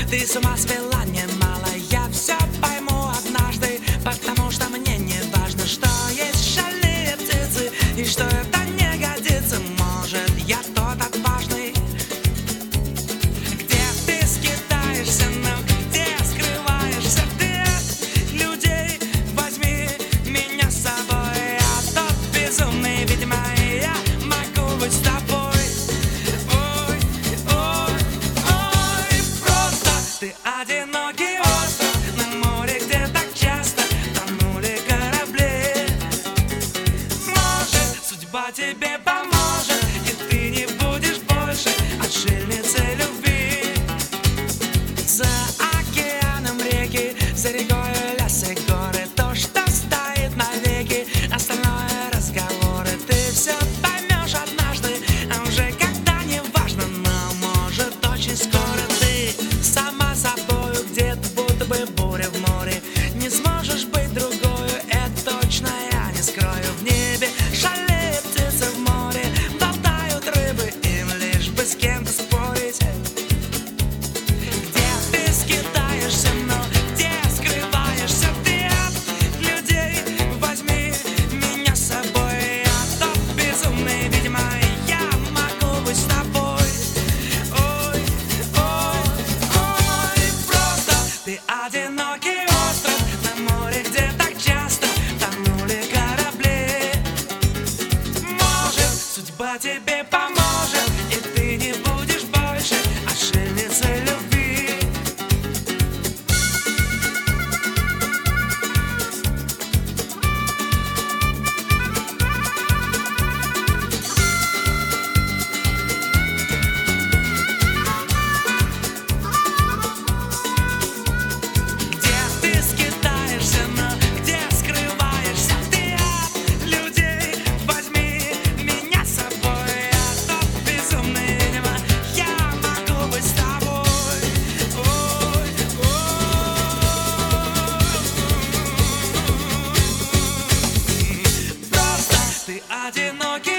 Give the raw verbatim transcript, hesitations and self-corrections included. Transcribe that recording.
Ты с ума свела немало, я все пойму однажды, потому что мне не важно, что есть шальные птицы и что это не годится. Может, я тот отважный, где ты скитаешься, но где скрываешься ты от людей. Возьми меня с собой, я тот безумный, видимо, я могу быть с тобой. Ой, ой, ой, просто ты одинокий остров на море, где так часто тонули корабли. Может, судьба тебе поможет, и ты не будешь больше отшельницей любви. За океаном реки, за рекой леса и горы, то, что стоит навеки, остальное разговоры. Ты все поймешь однажды, а уже когда не важно, но может очень скоро ты сама собою где-то будто бы буря в море. Не сможешь быть другою, это точно я не скрою. В небе шалеют птицы, в море болтают рыбы, им лишь бы с кем-то спорить. Где ты скитаешься, но где скрываешься ты от людей. Возьми меня с собой, я тот безумный, видимо, я могу быть с тобой. Ой, ой, ой, просто ты одинокий остров на море, где так часто тонули корабли. Может, судьба тебе поможет, и ты не будешь больше отшельницей любви. Где ты скитаешься, но где скрываешься ты от людей. Возьми меня с собой, я тот безумный, видимо, я могу быть с тобой. Ой, ой, просто ты одинокий